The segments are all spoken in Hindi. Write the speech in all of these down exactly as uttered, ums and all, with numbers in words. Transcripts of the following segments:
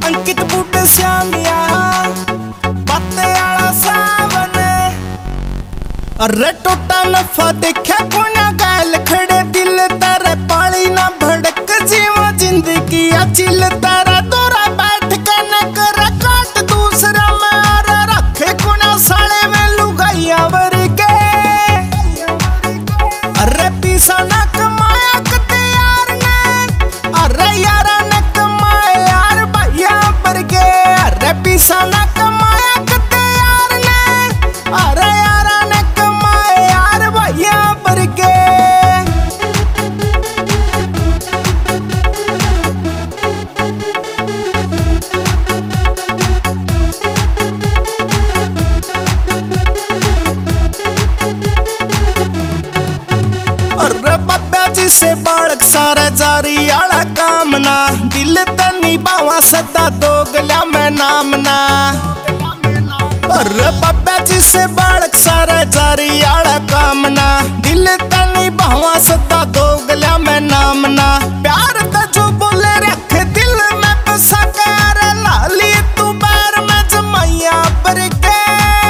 अंकित बूट श्यामिया बाते आला सावन। अरे टोटा नफा देखा कोना गैल खड़े दिल तारे पाली ना भड़क जीवा जिंदगी अचिल तारा दौरा बैठ के न कर काट दूसरा मार रखे कोना साले में लुगाइया वर्गे। अरे पीसा ना कमाया कते यार ने अरे यारा ने कमाया यार भैया वर्गे। अरे पीसा ना कमाया कते यार ने अरे यारा ने कमाया यार भैया वर्गे। से बालक सारा जारी आला कामना दिल तनी बावा सदा दोगला मैं नामना। अरे बाबा जी से बालक सारा जारी आला कामना दिल तनी बावा सदा दोगला मैं नामना। प्यार का जो बोले रख दिल में बसा कर लाली तू बैर में जमाइया पर के।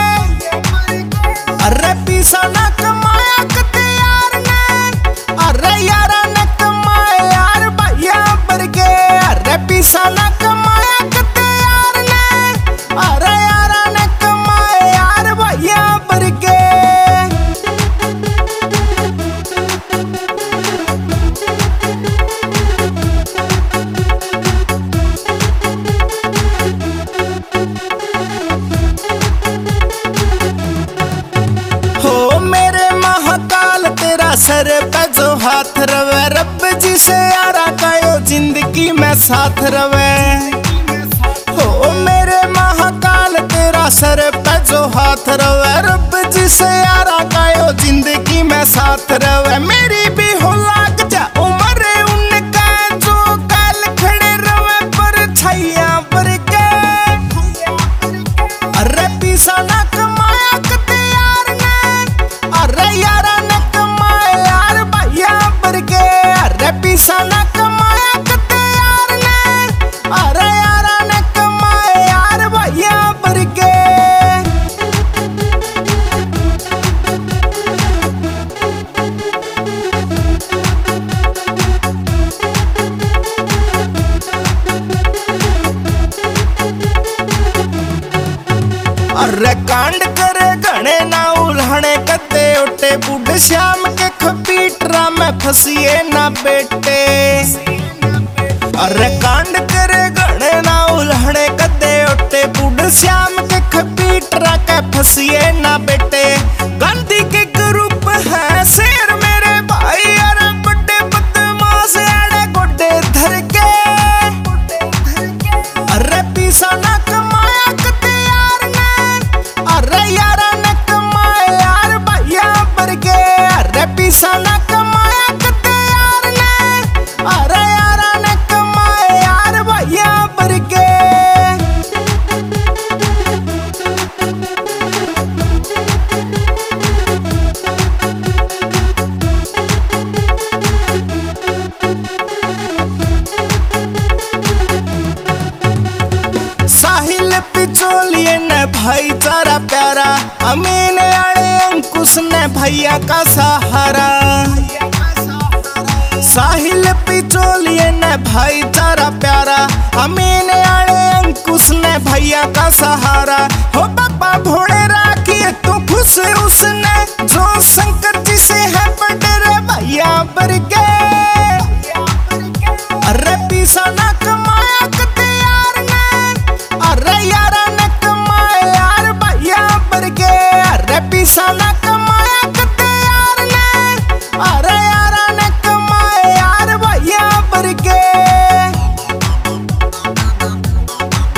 अरे पीसा ना कमाया कते यार ने अरे यारा ने कमाया यार भैया वर्गे। अरे पीसा ना कमाया कते यार ने अरे यारा ने कमाया यार भैया वर्गे। हो मेरे महाकाल तेरा सर पे जो हाथ रवे रब जी से यारा कायो जिंदगी में साथ रवे। हो मेरे महाकाल तेरा सर पे जो हाथ रवे रब जी से यारा कायो जिंदगी में साथ रवे। मेरी भी हो लाग जा उम्र उनका जो काल खड़े रवे पर छैया पर के। अरे पीसा ना कमाया कते यार ने अरे यारा ने कमाया यार भैया वर्गे। अरे पीसा ना कमाया कते यार ने अरे यारा ने कमाया यार भैया वर्गे। अरे कांड करे घने ना उल्हने कते उठे बूढ़ श्याम के खपीटरा में फसिए ना बेटे। अरे कांड करे घने ना उल्हने कते उठे बूढ़ श्याम के खपीटरा के फसिए ना बेटे। गांधी के ग्रुप है शेर मेरे भाई अरे बड़े बदमाश आड़े गोडे धर के। अरे पीसा ना कमाया कते यार ने अरे यारा ने कमाया यार भैया वर्गे। अरे पीसा ना कमाया कते यार ने अरे यारा ने कमाया यार भैया वर्गे। साहिल पिचोलिए ने भाईचारा प्यारा अमीन आड़े अंकुश ने भैया का सहारा। साहिल पिचोलिए ने भाईचारा प्यारा अमीन आड़े अंकुश ने भैया का सहारा।